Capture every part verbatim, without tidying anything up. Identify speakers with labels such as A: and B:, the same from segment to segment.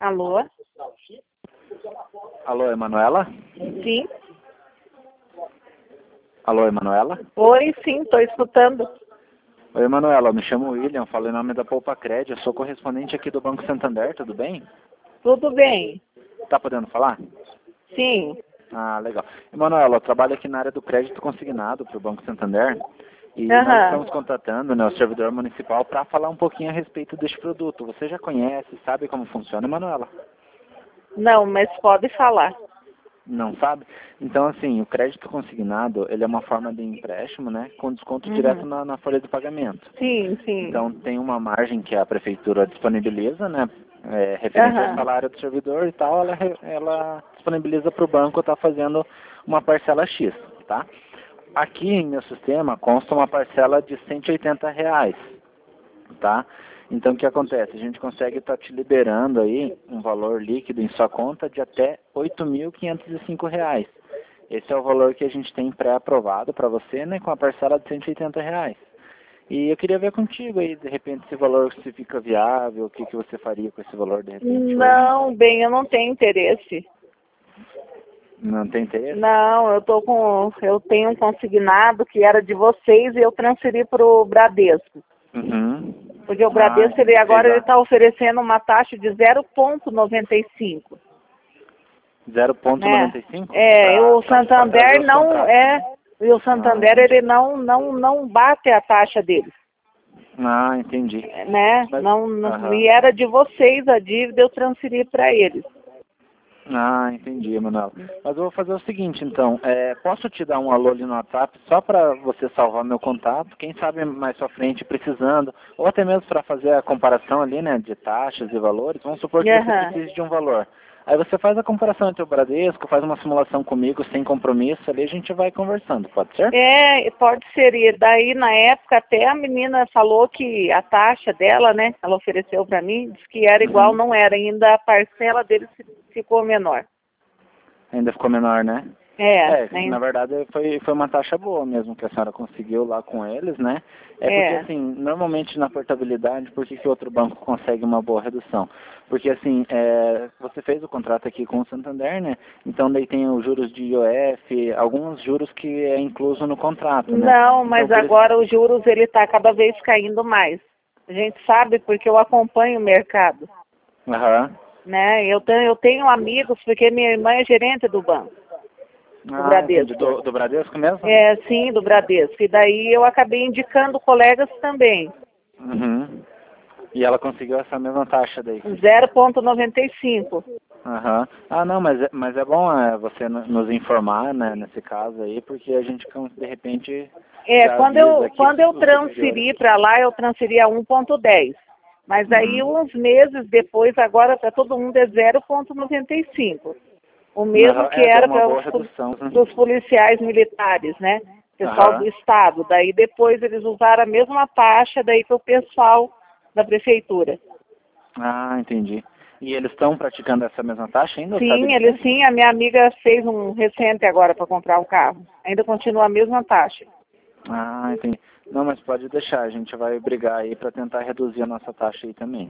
A: Alô?
B: Alô, Emanuela?
A: Sim.
B: Alô, Emanuela?
A: Oi, sim, estou escutando.
B: Oi, Emanuela, eu me chamo William, falo em nome da Poupa Cred, eu sou correspondente aqui do Banco Santander, tudo bem?
A: Tudo bem?
B: Tá podendo falar?
A: Sim.
B: Ah, legal. Emanuela, eu trabalho aqui na área do crédito consignado para o Banco Santander e nós
A: Aham.
B: estamos contatando, né, o servidor municipal para falar um pouquinho a respeito deste produto. Você já conhece, sabe como funciona, Emanuela?
A: Não, mas pode falar.
B: Não sabe? Então, assim, o crédito consignado, ele é uma forma de empréstimo, né, com desconto
A: Uhum.
B: direto na, na folha de pagamento.
A: Sim, sim.
B: Então, tem uma margem que a prefeitura disponibiliza, né, é, referente ao
A: Aham.
B: salário do servidor e tal, ela, re- ela disponibiliza para o banco estar fazendo uma parcela X, tá? Aqui em meu sistema consta uma parcela de cento e oitenta reais, tá? Então, o que acontece? A gente consegue estar te liberando aí um valor líquido em sua conta de até oito mil quinhentos e cinco reais. Esse é o valor que a gente tem pré-aprovado para você, né, com a parcela de cento e oitenta reais. E eu queria ver contigo aí, de repente, esse valor se fica viável, o que, que você faria com esse valor, de repente, hoje?
A: Não, bem, eu não tenho interesse.
B: Não tem interesse?
A: Não, eu tô com, eu tenho um consignado que era de vocês e eu transferi para o Bradesco.
B: Uhum.
A: Porque o
B: Ah,
A: Bradesco, ele,
B: entendi.
A: agora ele
B: Fez
A: está oferecendo uma taxa de zero vírgula noventa e cinco.
B: a zero vírgula noventa
A: Né?
B: e cinco
A: É, e
B: para
A: o
B: fazer
A: Santander
B: os
A: não
B: contratos.
A: é, e o
B: Ah,
A: Santander
B: entendi.
A: ele não, não, não bate a taxa deles,
B: Ah, entendi.
A: né?
B: Mas,
A: Não, não,
B: aham.
A: e era de vocês a dívida, eu transferi para eles.
B: Ah, entendi, Emanuel. Mas eu vou fazer o seguinte, então. É, posso te dar um alô ali no WhatsApp só para você salvar meu contato? Quem sabe mais pra frente precisando, ou até mesmo para fazer a comparação ali, né, de taxas e valores. Vamos supor que você
A: Aham.
B: precise de um valor. Aí você faz a comparação entre o Bradesco, faz uma simulação comigo sem compromisso, ali a gente vai conversando, pode ser?
A: É, pode ser. E daí, na época, até a menina falou que a taxa dela, né, ela ofereceu para mim, disse que era igual,
B: Uhum.
A: não era. Ainda a parcela deles ficou menor.
B: Ainda ficou menor, né?
A: É,
B: É, na
A: né?
B: verdade foi, foi uma taxa boa mesmo que a senhora conseguiu lá com eles, né? É porque
A: É.
B: assim, normalmente na portabilidade, por que, que outro banco consegue uma boa redução? Porque assim, é, você fez o contrato aqui com o Santander, né? Então daí tem os juros de I O F, alguns juros que é incluso no contrato, né?
A: Não,
B: Então
A: mas
B: por isso...
A: agora os juros ele está cada vez caindo mais. A gente sabe porque eu acompanho o mercado,
B: Aham.
A: né? Eu tenho, eu tenho amigos porque minha irmã é gerente do banco, do
B: Ah, entendi.
A: Bradesco.
B: Do, do Bradesco mesmo?
A: É, sim, do Bradesco. E daí eu acabei indicando colegas também.
B: Uhum. E ela conseguiu essa mesma taxa daí?
A: zero vírgula noventa e cinco.
B: Aham. Ah, não, mas é, mas é bom é, você no- nos informar, né, nesse caso aí, porque a gente, com- de repente,
A: É,
B: já
A: quando
B: avisa
A: eu,
B: aqui
A: quando eu
B: os superiores.
A: transferi para lá, eu transferi a um vírgula dez. Mas aí
B: Uhum.
A: uns meses depois, agora para todo mundo é zero vírgula noventa e cinco. O mesmo
B: Aham,
A: que
B: é, deu
A: era
B: uma
A: para
B: boa
A: os, pol-
B: redução. Né?
A: os policiais militares, né? Pessoal do
B: Aham.
A: Estado. Daí depois eles usaram a mesma taxa daí para o pessoal da prefeitura.
B: Ah, entendi. E eles estão praticando essa mesma taxa ainda, sabe
A: Sim,
B: dizer?
A: eles sim. A minha amiga fez um recente agora para comprar um carro. Ainda continua a mesma taxa.
B: Ah, entendi. Não, mas pode deixar, a gente vai brigar aí para tentar reduzir a nossa taxa aí também.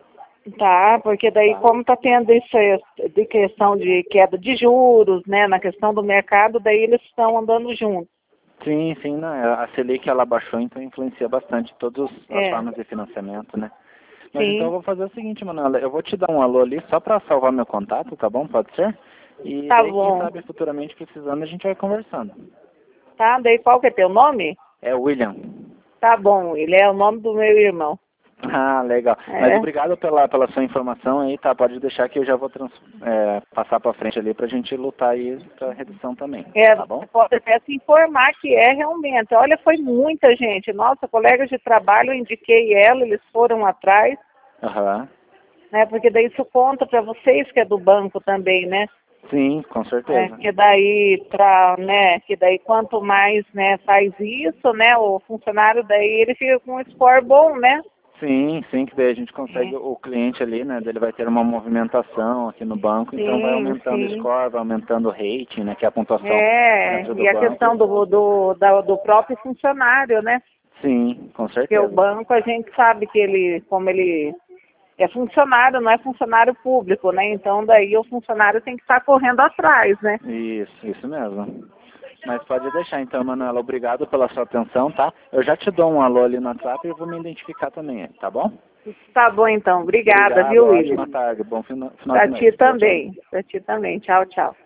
A: Tá, porque daí como está tendo isso aí, de questão de queda de juros, né, na questão do mercado, daí eles estão andando juntos.
B: Sim, sim, não, a Selic ela baixou, então influencia bastante todas as
A: É,
B: formas de financiamento, né? Mas então eu
A: sim,
B: vou fazer o seguinte, Manuela, eu vou te dar um alô ali só para salvar meu contato, tá bom? Pode ser? E
A: tá
B: daí, quem
A: bom.
B: sabe futuramente precisando, a gente vai conversando.
A: Tá, daí qual que é teu nome?
B: É o William.
A: Tá bom, ele é o nome do meu irmão.
B: Ah, legal. Mas
A: É,
B: obrigado pela, pela sua informação aí, tá? Pode deixar que eu já vou trans, é, passar para frente ali pra gente lutar aí pra redução também,
A: é,
B: tá bom?
A: você pode até se informar que é realmente. Olha, foi muita gente. Nossa, colegas de trabalho, eu indiquei ela, eles foram atrás,
B: Aham.
A: né? Porque daí isso conta para vocês que é do banco também, né?
B: Sim, com
A: É,
B: certeza.
A: que daí para, né, que daí quanto mais, né, faz isso, né, o funcionário daí ele fica com um score bom, né?
B: Sim, sim, que daí a gente consegue,
A: É,
B: o cliente ali, né, ele vai ter uma movimentação aqui no banco, então vai
A: sim,
B: aumentando o
A: sim.
B: score, vai aumentando o rating, né, que é a pontuação
A: É,
B: dentro do
A: e a
B: banco.
A: questão do, do, da- do próprio funcionário, né?
B: Sim, com
A: Porque o
B: certeza.
A: banco a gente sabe que ele, como ele é funcionário, não é funcionário público, né? Então daí o funcionário tem que estar correndo atrás, né?
B: Isso, isso mesmo. Mas pode deixar então, Manuela. Obrigado pela sua atenção, tá? Eu já te dou um alô ali no WhatsApp e eu vou me identificar também, tá bom?
A: Tá bom então, obrigada,
B: Obrigado,
A: viu, William?
B: ótima tarde, bom final, final
A: Pra
B: de
A: ti
B: noite. Tchau, tchau.
A: também, pra ti também. Tchau, tchau.